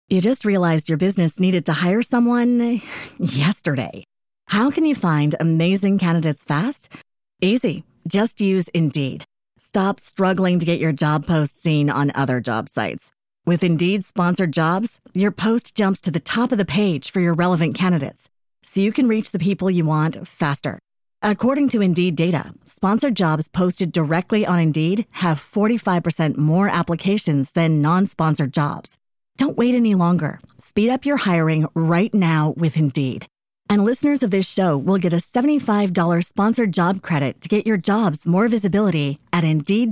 You just realized your business needed to hire someone yesterday. How can you find amazing candidates fast? Easy. Just use Indeed. Stop struggling to get your job post seen on other job sites. With Indeed sponsored jobs, your post jumps to the top of the page for your relevant candidates, so you can reach the people you want faster. According to Indeed data, sponsored jobs posted directly on Indeed have 45% more applications than non-sponsored jobs. Don't wait any longer. Speed up your hiring right now with Indeed. And listeners of this show will get a $75 sponsored job credit to get your jobs more visibility at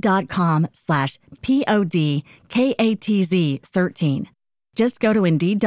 Indeed.com/PODKATZ13. Just go to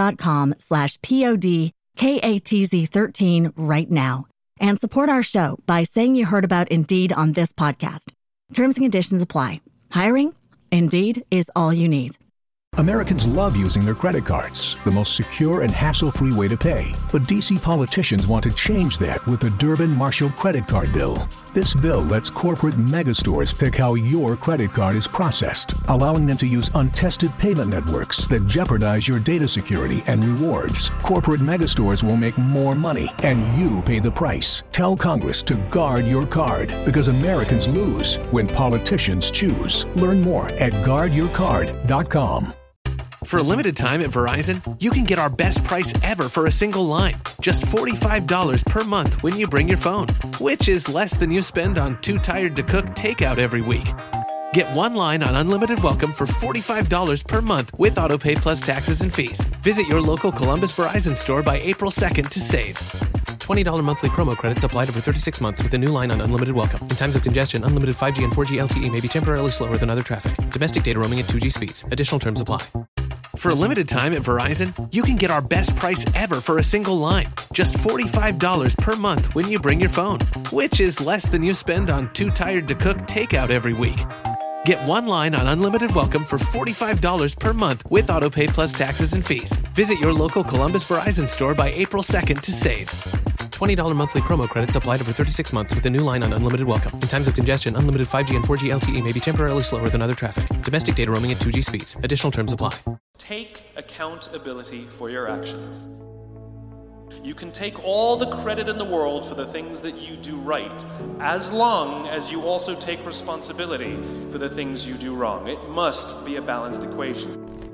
Indeed.com/PODKATZ13 right now and support our show by saying you heard about Indeed on this podcast. Terms and conditions apply. Hiring? Indeed is all you need. Americans love using their credit cards, the most secure and hassle-free way to pay. But D.C. politicians want to change that with the Durbin-Marshall credit card bill. This bill lets corporate megastores pick how your credit card is processed, allowing them to use untested payment networks that jeopardize your data security and rewards. Corporate megastores will make more money, and you pay the price. Tell Congress to guard your card, because Americans lose when politicians choose. Learn more at guardyourcard.com. For a limited time at Verizon, you can get our best price ever for a single line. Just $45 per month when you bring your phone, which is less than you spend on Too Tired to Cook takeout every week. Get one line on Unlimited Welcome for $45 per month with AutoPay plus taxes and fees. Visit your local Columbus Verizon store by April 2nd to save. $20 monthly promo credits applied over 36 months with a new line on Unlimited Welcome. In times of congestion, unlimited 5G and 4G LTE may be temporarily slower than other traffic. Domestic data roaming at 2G speeds. Additional terms apply. For a limited time at Verizon, you can get our best price ever for a single line. Just $45 per month when you bring your phone, which is less than you spend on Too Tired to Cook takeout every week. Get one line on Unlimited Welcome for $45 per month with AutoPay plus taxes and fees. Visit your local Columbus Verizon store by April 2nd to save. $20 monthly promo credits applied over 36 months with a new line on Unlimited Welcome. In times of congestion, unlimited 5G and 4G LTE may be temporarily slower than other traffic. Domestic data roaming at 2G speeds. Additional terms apply. Take accountability for your actions. You can take all the credit in the world for the things that you do right, as long as you also take responsibility for the things you do wrong. It must be a balanced equation.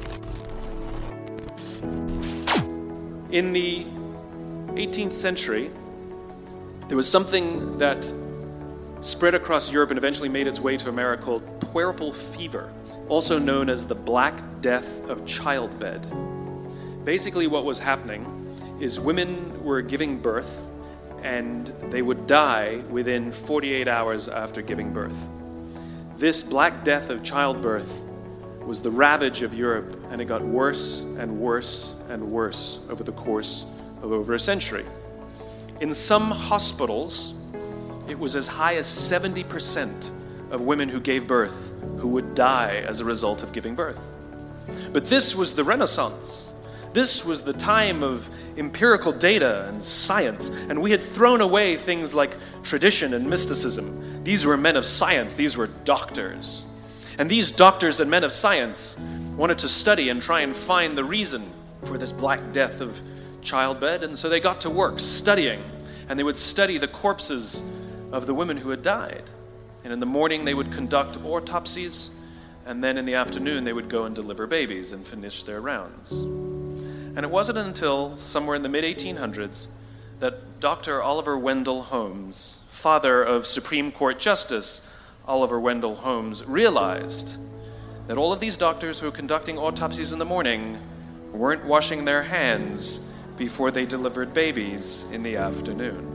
In the 18th century, there was something that spread across Europe and eventually made its way to America called puerperal fever, also known as the Black Death of childbed. Basically what was happening is women were giving birth and they would die within 48 hours after giving birth. This Black Death of childbirth was the ravage of Europe, and it got worse and worse and worse over the course of over a century. In some hospitals, it was as high as 70% of women who gave birth who would die as a result of giving birth. But this was the Renaissance. This was the time of empirical data and science, and we had thrown away things like tradition and mysticism. These were men of science. These were doctors. And these doctors and men of science wanted to study and try and find the reason for this Black Death of childbed, and so they got to work studying, and they would study the corpses of the women who had died. And in the morning they would conduct autopsies, and then in the afternoon they would go and deliver babies and finish their rounds. And it wasn't until somewhere in the mid-1800s that Dr. Oliver Wendell Holmes, father of Supreme Court Justice Oliver Wendell Holmes, realized that all of these doctors who were conducting autopsies in the morning weren't washing their hands before they delivered babies in the afternoon.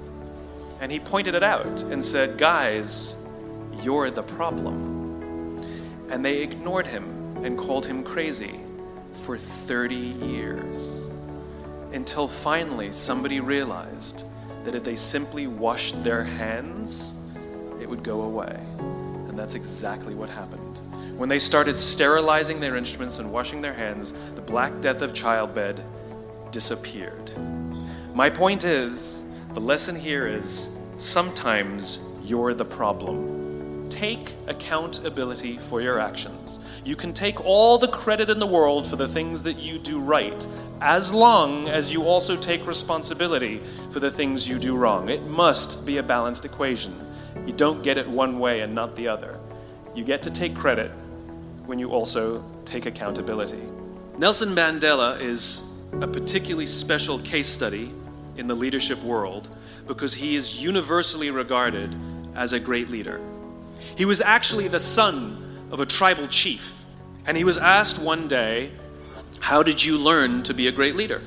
And he pointed it out and said, "Guys, you're the problem." And they ignored him and called him crazy for 30 years. Until finally somebody realized that if they simply washed their hands, it would go away. And that's exactly what happened. When they started sterilizing their instruments and washing their hands, the Black Death of childbed disappeared. My point is, the lesson here is, sometimes you're the problem. take accountability for your actions. You can take all the credit in the world for the things that you do right, as long as you also take responsibility for the things you do wrong. It must be a balanced equation. You don't get it one way and not the other. You get to take credit when you also take accountability. Nelson Mandela is a particularly special case study in the leadership world because he is universally regarded as a great leader. He was actually the son of a tribal chief, and he was asked one day, "How did you learn to be a great leader?"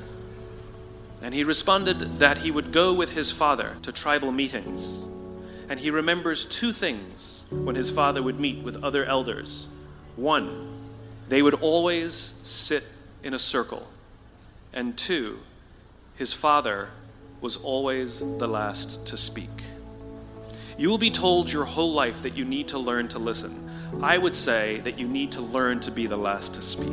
And he responded that he would go with his father to tribal meetings, and he remembers two things when his father would meet with other elders. One, they would always sit in a circle, and two, his father was always the last to speak. You will be told your whole life that you need to learn to listen. I would say that you need to learn to be the last to speak.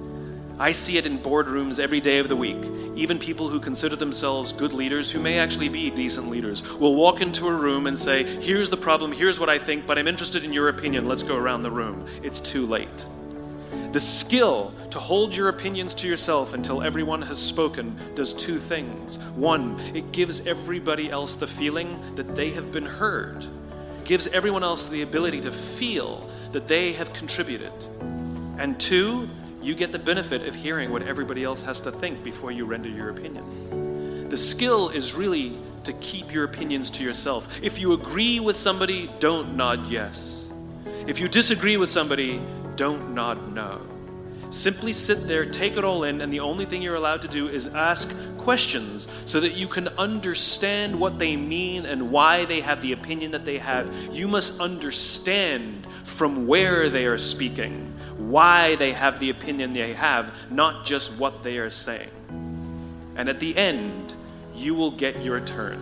I see it in boardrooms every day of the week. Even people who consider themselves good leaders, who may actually be decent leaders, will walk into a room and say, "Here's the problem, here's what I think, but I'm interested in your opinion, let's go around the room." It's too late. The skill to hold your opinions to yourself until everyone has spoken does two things. One, it gives everybody else the feeling that they have been heard. It gives everyone else the ability to feel that they have contributed. And two, you get the benefit of hearing what everybody else has to think before you render your opinion. The skill is really to keep your opinions to yourself. If you agree with somebody, don't nod yes. If you disagree with somebody, don't nod no. Simply sit there, take it all in, and the only thing you're allowed to do is ask questions so that you can understand what they mean and why they have the opinion that they have. You must understand from where they are speaking, why they have the opinion they have, not just what they are saying. And at the end, you will get your turn.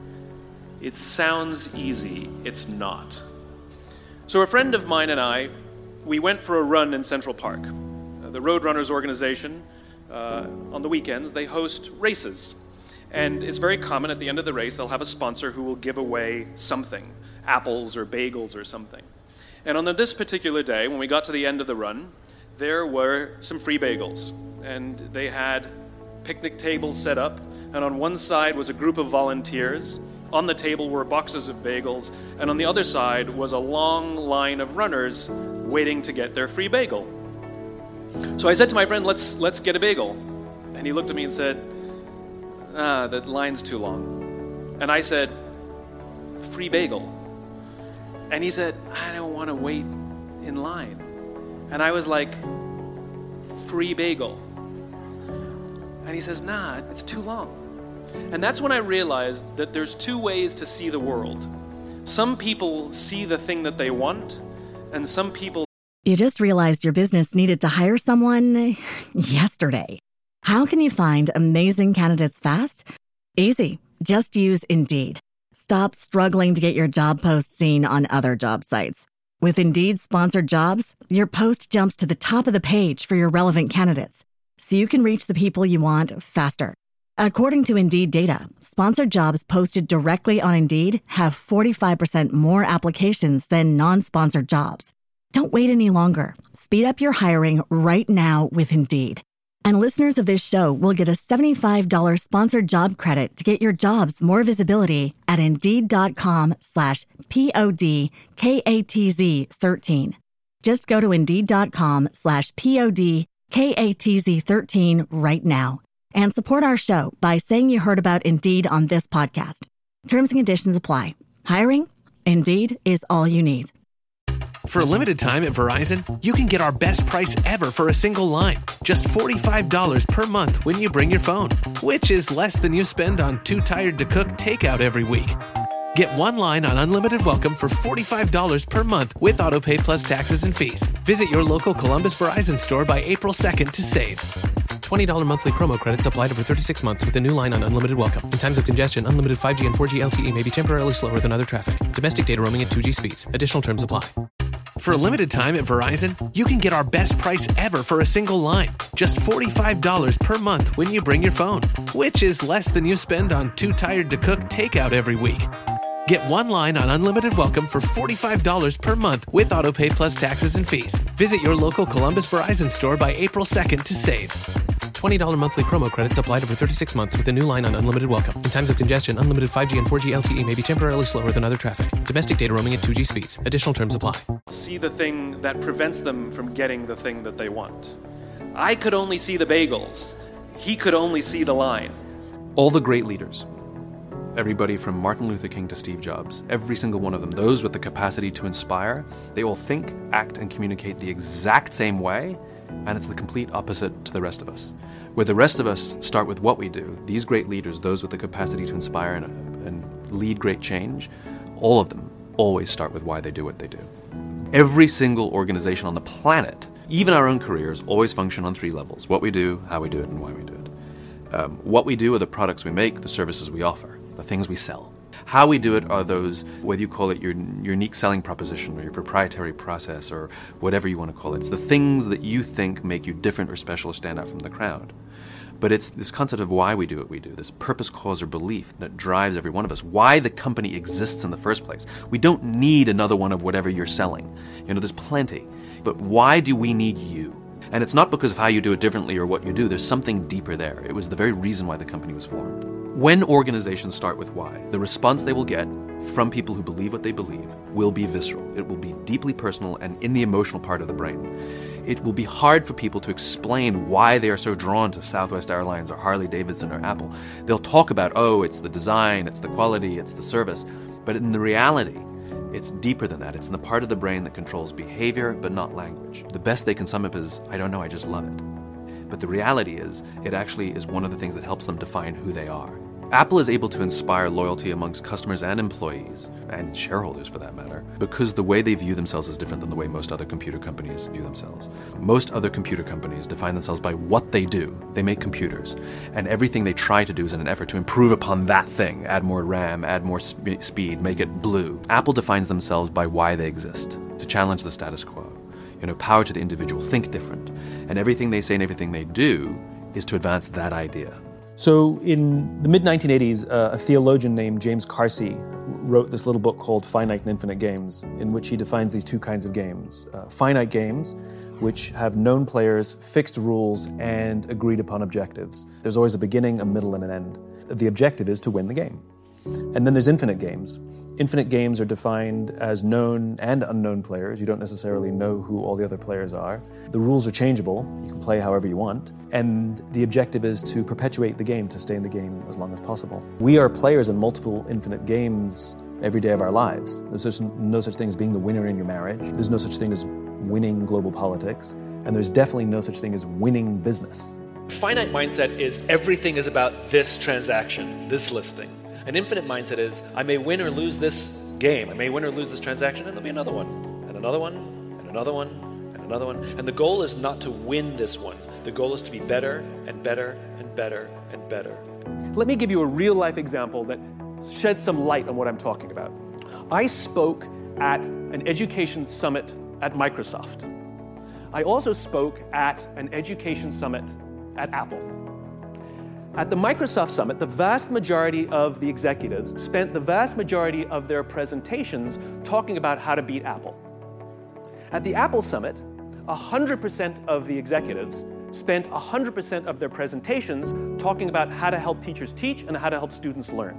It sounds easy, it's not. So a friend of mine and I, we went for a run in Central Park. The Roadrunners organization, on the weekends, they host races. And it's very common at the end of the race, they'll have a sponsor who will give away something, apples or bagels or something. And on this particular day, when we got to the end of the run, there were some free bagels. And they had picnic tables set up, and on one side was a group of volunteers. On the table were boxes of bagels, and on the other side was a long line of runners waiting to get their free bagel. So I said to my friend, let's get a bagel. And he looked at me and said, "The line's too long." And I said, "Free bagel." And he said, "I don't want to wait in line." And I was like, "Free bagel." And he says, "Nah, it's too long." And that's when I realized that there's two ways to see the world. Some people see the thing that they want, and some people... You just realized your business needed to hire someone yesterday. How can you find amazing candidates fast? Easy. Just use Indeed. Stop struggling to get your job post seen on other job sites. With Indeed sponsored jobs, your post jumps to the top of the page for your relevant candidates, so you can reach the people you want faster. According to Indeed data, sponsored jobs posted directly on Indeed have 45% more applications than non-sponsored jobs. Don't wait any longer. Speed up your hiring right now with Indeed. And listeners of this show will get a $75 sponsored job credit to get your jobs more visibility at Indeed.com/PODKATZ13. Just go to Indeed.com/PODKATZ13 right now and support our show by saying you heard about Indeed on this podcast. Terms and conditions apply. Hiring? Indeed is all you need. For a limited time at Verizon, you can get our best price ever for a single line. Just $45 per month when you bring your phone, which is less than you spend on Too Tired to Cook takeout every week. Get one line on Unlimited Welcome for $45 per month with AutoPay plus taxes and fees. Visit your local Columbus Verizon store by April 2nd to save. $20 monthly promo credits applied over 36 months with a new line on Unlimited Welcome. In times of congestion, unlimited 5G and 4G LTE may be temporarily slower than other traffic. Domestic data roaming at 2G speeds. Additional terms apply. For a limited time at Verizon, you can get our best price ever for a single line. Just $45 per month when you bring your phone, which is less than you spend on Too Tired to Cook takeout every week. Get one line on Unlimited Welcome for $45 per month with AutoPay plus taxes and fees. Visit your local Columbus Verizon store by April 2nd to save. $20 monthly promo credits applied over 36 months with a new line on Unlimited Welcome. In times of congestion, unlimited 5G and 4G LTE may be temporarily slower than other traffic. Domestic data roaming at 2G speeds. Additional terms apply. See the thing that prevents them from getting the thing that they want. I could only see the bagels. He could only see the line. All the great leaders, everybody from Martin Luther King to Steve Jobs, every single one of them, those with the capacity to inspire, they all think, act, and communicate the exact same way, and it's the complete opposite to the rest of us. Where the rest of us start with what we do, these great leaders, those with the capacity to inspire and lead great change, all of them always start with why they do what they do. Every single organization on the planet, even our own careers, always function on three levels: what we do, how we do it, and why we do it. What we do are the products we make, the services we offer, the things we sell. How we do it are those, whether you call it your unique selling proposition or your proprietary process or whatever you want to call it. It's the things that you think make you different or special or stand out from the crowd. But it's this concept of why we do what we do, this purpose, cause, or belief that drives every one of us, why the company exists in the first place. We don't need another one of whatever you're selling. There's plenty. But why do we need you? And it's not because of how you do it differently or what you do. There's something deeper there. It was the very reason why the company was formed. When organizations start with why, the response they will get from people who believe what they believe will be visceral. It will be deeply personal and in the emotional part of the brain. It will be hard for people to explain why they are so drawn to Southwest Airlines or Harley-Davidson or Apple. They'll talk about, it's the design, it's the quality, it's the service. But in the reality, it's deeper than that. It's in the part of the brain that controls behavior, but not language. The best they can sum up is, I don't know, I just love it. But the reality is, it actually is one of the things that helps them define who they are. Apple is able to inspire loyalty amongst customers and employees, and shareholders for that matter, because the way they view themselves is different than the way most other computer companies view themselves. Most other computer companies define themselves by what they do. They make computers, and everything they try to do is in an effort to improve upon that thing. Add more RAM, add more speed, make it blue. Apple defines themselves by why they exist, to challenge the status quo. Power to the individual, think different. And everything they say and everything they do is to advance that idea. So in the mid-1980s, a theologian named James Carsey wrote this little book called Finite and Infinite Games, in which he defines these two kinds of games. Finite games, which have known players, fixed rules, and agreed upon objectives. There's always a beginning, a middle, and an end. The objective is to win the game. And then there's infinite games. Infinite games are defined as known and unknown players. You don't necessarily know who all the other players are. The rules are changeable. You can play however you want. And the objective is to perpetuate the game, to stay in the game as long as possible. We are players in multiple infinite games every day of our lives. There's no such thing as being the winner in your marriage. There's no such thing as winning global politics. And there's definitely no such thing as winning business. Finite mindset is everything is about this transaction, this listing. An infinite mindset is, I may win or lose this game, I may win or lose this transaction, and there'll be another one, and another one, and another one, and another one. And the goal is not to win this one. The goal is to be better and better and better and better. Let me give you a real-life example that sheds some light on what I'm talking about. I spoke at an education summit at Microsoft. I also spoke at an education summit at Apple. At the Microsoft Summit, the vast majority of the executives spent the vast majority of their presentations talking about how to beat Apple. At the Apple Summit, 100% of the executives spent 100% of their presentations talking about how to help teachers teach and how to help students learn.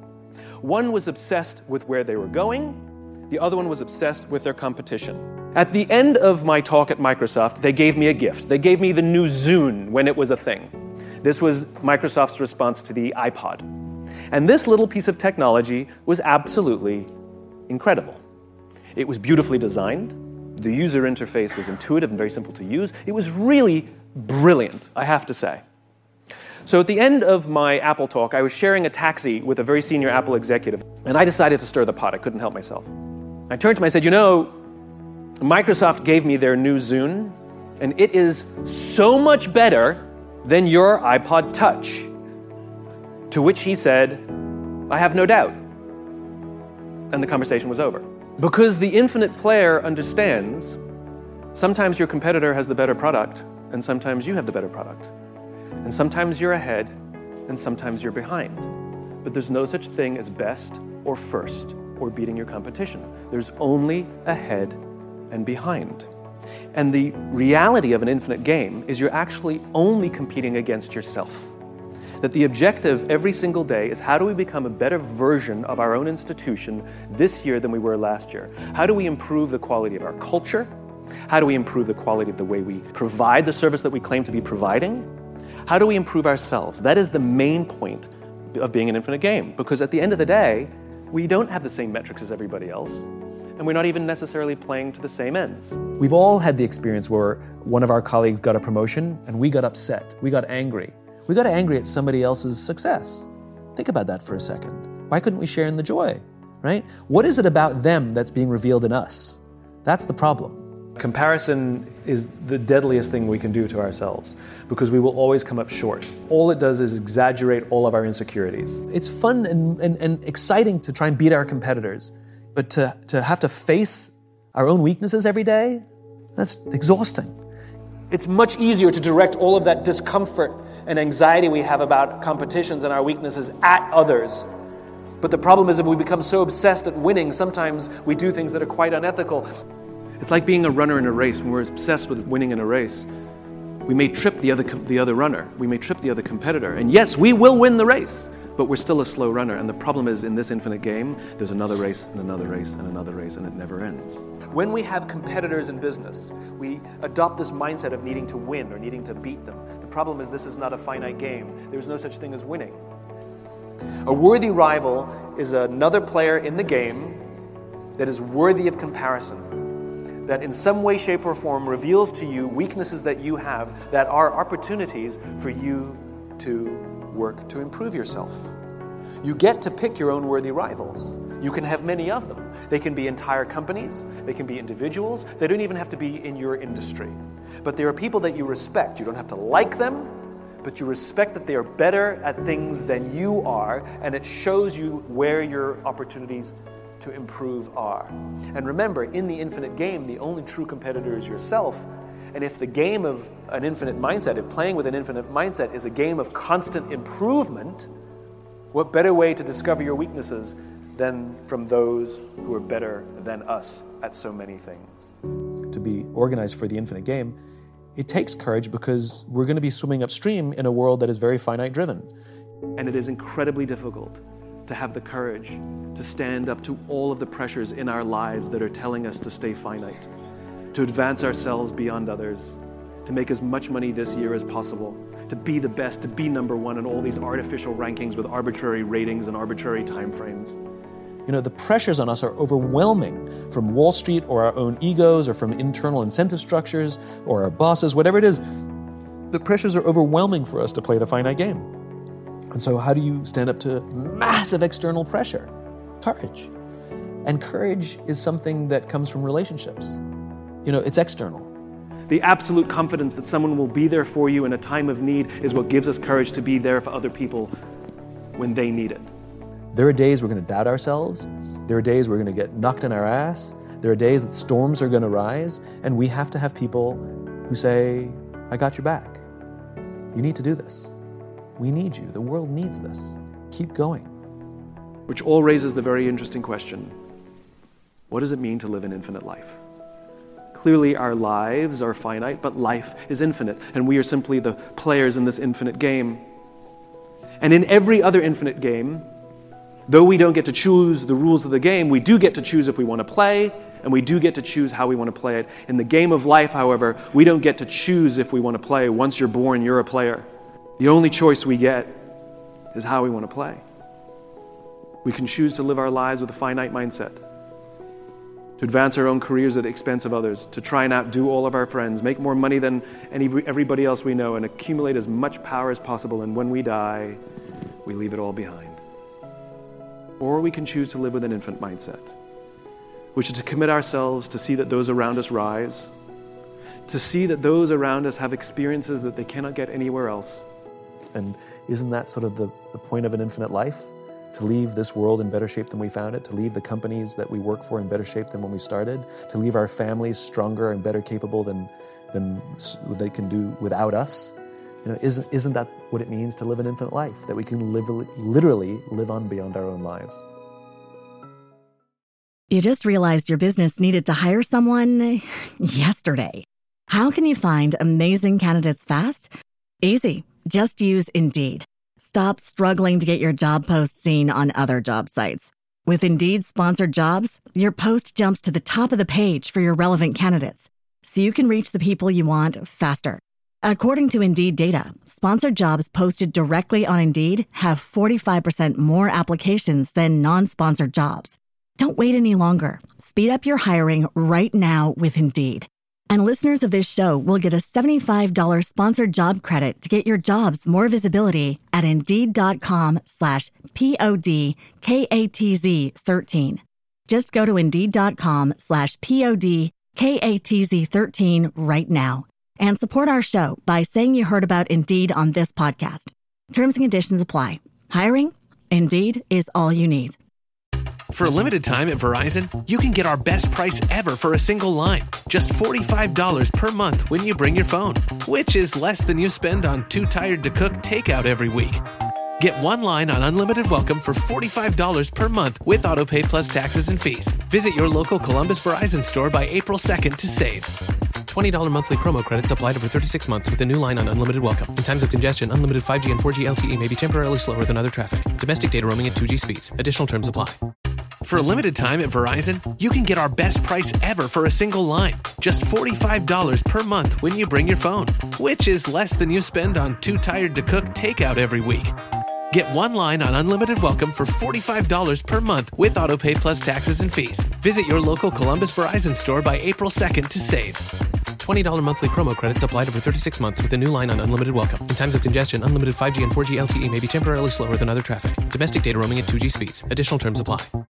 One was obsessed with where they were going, the other one was obsessed with their competition. At the end of my talk at Microsoft, they gave me a gift. They gave me the new Zune when it was a thing. This was Microsoft's response to the iPod. And this little piece of technology was absolutely incredible. It was beautifully designed. The user interface was intuitive and very simple to use. It was really brilliant, I have to say. So at the end of my Apple talk, I was sharing a taxi with a very senior Apple executive, and I decided to stir the pot. I couldn't help myself. I turned to him and I said, Microsoft gave me their new Zune, and it is so much better than your iPod Touch. To which he said, I have no doubt. And the conversation was over. Because the infinite player understands sometimes your competitor has the better product, and sometimes you have the better product. And sometimes you're ahead, and sometimes you're behind. But there's no such thing as best or first or beating your competition. There's only ahead and behind. And the reality of an infinite game is you're actually only competing against yourself. That the objective every single day is how do we become a better version of our own institution this year than we were last year? How do we improve the quality of our culture? How do we improve the quality of the way we provide the service that we claim to be providing? How do we improve ourselves? That is the main point of being an infinite game, because at the end of the day, we don't have the same metrics as everybody else, and we're not even necessarily playing to the same ends. We've all had the experience where one of our colleagues got a promotion and we got upset, we got angry. We got angry at somebody else's success. Think about that for a second. Why couldn't we share in the joy, right? What is it about them that's being revealed in us? That's the problem. Comparison is the deadliest thing we can do to ourselves because we will always come up short. All it does is exaggerate all of our insecurities. It's fun and exciting to try and beat our competitors, but to have to face our own weaknesses every day, that's exhausting. It's much easier to direct all of that discomfort and anxiety we have about competitions and our weaknesses at others. But the problem is if we become so obsessed at winning, sometimes we do things that are quite unethical. It's like being a runner in a race. When we're obsessed with winning in a race, we may trip the other runner. We may trip the other competitor. And yes, we will win the race, but we're still a slow runner. And the problem is in this infinite game, there's another race and another race and another race, and it never ends. When we have competitors in business, we adopt this mindset of needing to win or needing to beat them. The problem is this is not a finite game. There's no such thing as winning. A worthy rival is another player in the game that is worthy of comparison, that in some way, shape, or form reveals to you weaknesses that you have that are opportunities for you to work to improve yourself. You get to pick your own worthy rivals. You can have many of them. They can be entire companies, they can be individuals, they don't even have to be in your industry. But there are people that you respect. You don't have to like them, but you respect that they are better at things than you are, and it shows you where your opportunities to improve are. And remember, in the infinite game, the only true competitor is yourself. And if the game of an infinite mindset, if playing with an infinite mindset is a game of constant improvement, what better way to discover your weaknesses than from those who are better than us at so many things? To be organized for the infinite game, it takes courage because we're going to be swimming upstream in a world that is very finite driven. And it is incredibly difficult to have the courage to stand up to all of the pressures in our lives that are telling us to stay finite, to advance ourselves beyond others, to make as much money this year as possible, to be the best, to be number one in all these artificial rankings with arbitrary ratings and arbitrary timeframes. You know, the pressures on us are overwhelming from Wall Street or our own egos or from internal incentive structures or our bosses, whatever it is. The pressures are overwhelming for us to play the finite game. And so how do you stand up to massive external pressure? Courage. And courage is something that comes from relationships. You know, it's external. The absolute confidence that someone will be there for you in a time of need is what gives us courage to be there for other people when they need it. There are days we're going to doubt ourselves. There are days we're going to get knocked in our ass. There are days that storms are going to rise, and we have to have people who say, I got your back. You need to do this. We need you. The world needs this. Keep going. Which all raises the very interesting question, what does it mean to live an infinite life? Clearly our lives are finite, but life is infinite, and we are simply the players in this infinite game. And in every other infinite game, though we don't get to choose the rules of the game, we do get to choose if we want to play, and we do get to choose how we want to play it. In the game of life, however, we don't get to choose if we want to play. Once you're born, you're a player. The only choice we get is how we want to play. We can choose to live our lives with a finite mindset, to advance our own careers at the expense of others, to try and outdo all of our friends, make more money than everybody else we know, and accumulate as much power as possible, and when we die, we leave it all behind. Or we can choose to live with an infinite mindset, which is to commit ourselves to see that those around us rise, to see that those around us have experiences that they cannot get anywhere else. And isn't that sort of the point of an infinite life? To leave this world in better shape than we found it, to leave the companies that we work for in better shape than when we started, to leave our families stronger and better capable than they can do without us. You know, isn't that what it means to live an infinite life? That we can literally live on beyond our own lives. You just realized your business needed to hire someone yesterday. How can you find amazing candidates fast? Easy. Just use Indeed. Stop struggling to get your job post seen on other job sites. With Indeed sponsored jobs, your post jumps to the top of the page for your relevant candidates, so you can reach the people you want faster. According to Indeed data, sponsored jobs posted directly on Indeed have 45% more applications than non-sponsored jobs. Don't wait any longer. Speed up your hiring right now with Indeed. And listeners of this show will get a $75 sponsored job credit to get your jobs more visibility at Indeed.com/PODKATZ13. Just go to Indeed.com/PODKATZ13 right now and support our show by saying you heard about Indeed on this podcast. Terms and conditions apply. Hiring? Indeed is all you need. For a limited time at Verizon, you can get our best price ever for a single line. Just $45 per month when you bring your phone, which is less than you spend on Too Tired to Cook takeout every week. Get one line on Unlimited Welcome for $45 per month with AutoPay plus taxes and fees. Visit your local Columbus Verizon store by April 2nd to save. $20 monthly promo credits applied over 36 months with a new line on Unlimited Welcome. In times of congestion, unlimited 5G and 4G LTE may be temporarily slower than other traffic. Domestic data roaming at 2G speeds. Additional terms apply. For a limited time at Verizon, you can get our best price ever for a single line. Just $45 per month when you bring your phone, which is less than you spend on Too Tired to Cook takeout every week. Get one line on Unlimited Welcome for $45 per month with AutoPay plus taxes and fees. Visit your local Columbus Verizon store by April 2nd to save. $20 monthly promo credits applied over 36 months with a new line on Unlimited Welcome. In times of congestion, unlimited 5G and 4G LTE may be temporarily slower than other traffic. Domestic data roaming at 2G speeds. Additional terms apply.